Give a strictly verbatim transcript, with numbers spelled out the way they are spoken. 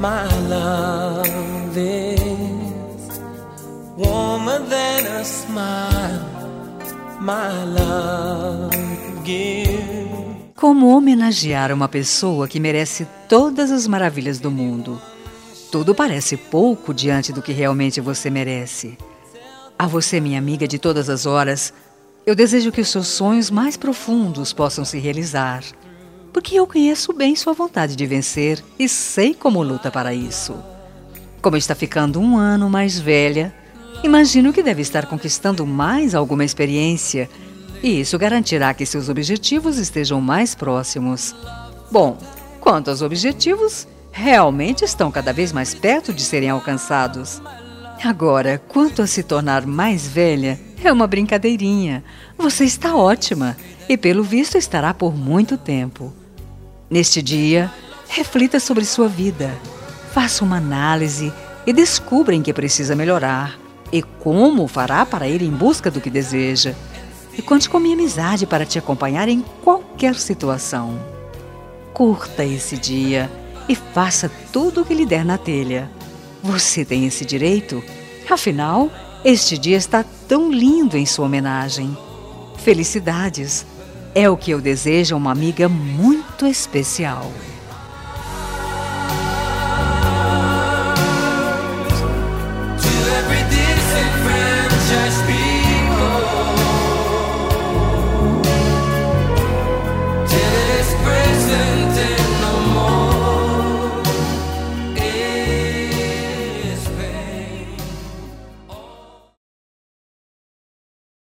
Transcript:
My love is warmer than a smile. My love gives. Como homenagear uma pessoa que merece todas as maravilhas do mundo? Tudo parece pouco diante do que realmente você merece. A você, minha amiga de todas as horas, eu desejo que os seus sonhos mais profundos possam se realizar, porque eu conheço bem sua vontade de vencer e sei como luta para isso. Como está ficando um ano mais velha, imagino que deve estar conquistando mais alguma experiência, e isso garantirá que seus objetivos estejam mais próximos. Bom, quanto aos objetivos, realmente estão cada vez mais perto de serem alcançados. Agora, quanto a se tornar mais velha, é uma brincadeirinha. Você está ótima e, pelo visto, estará por muito tempo. Neste dia, reflita sobre sua vida. Faça uma análise e descubra em que precisa melhorar e como fará para ir em busca do que deseja. E conte com minha amizade para te acompanhar em qualquer situação. Curta esse dia e faça tudo o que lhe der na telha. Você tem esse direito? Afinal, este dia está tão lindo em sua homenagem. Felicidades! É o que eu desejo a uma amiga muito especial.